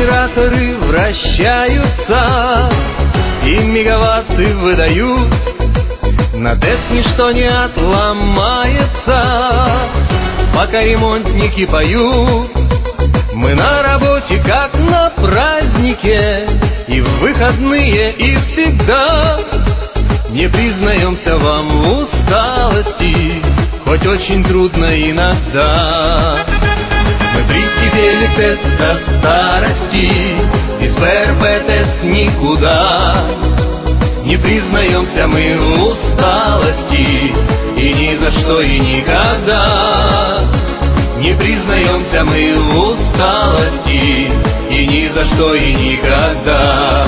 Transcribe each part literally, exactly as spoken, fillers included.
генераторы вращаются и мегаватты выдают. На ТЭС ничто не отломается, пока ремонтники поют. Мы на работе, как на празднике, и в выходные, и всегда. Не признаемся вам в усталости, хоть очень трудно иногда. Мы прикипели к ТЭС до старости, из ПРП ТЭС никуда. Не признаемся мы в усталости, и ни за что и никогда. Не признаемся мы в усталости, и ни за что и никогда.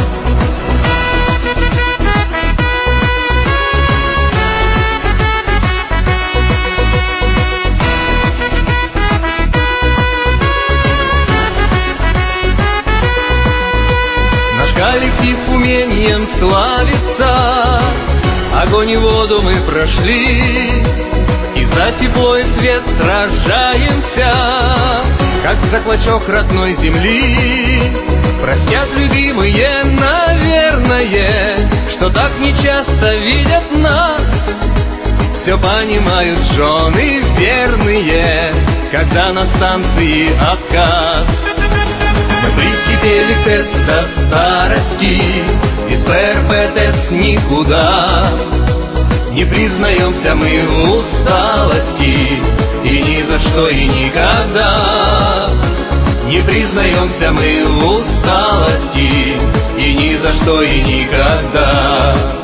Наш коллектив умением славится, огонь и воду мы прошли, и за тепло и свет сражаемся, как за клочок родной земли. Простят любимые, наверное, что так нечасто видят нас. Все понимают жены верные, когда на станции отказ. Мы прикипели к ТЭС до старости, из ПРП ТЭС никуда. Не признаемся мы в усталости, и ни за что и никогда. Не признаемся мы в усталости, и ни за что и никогда.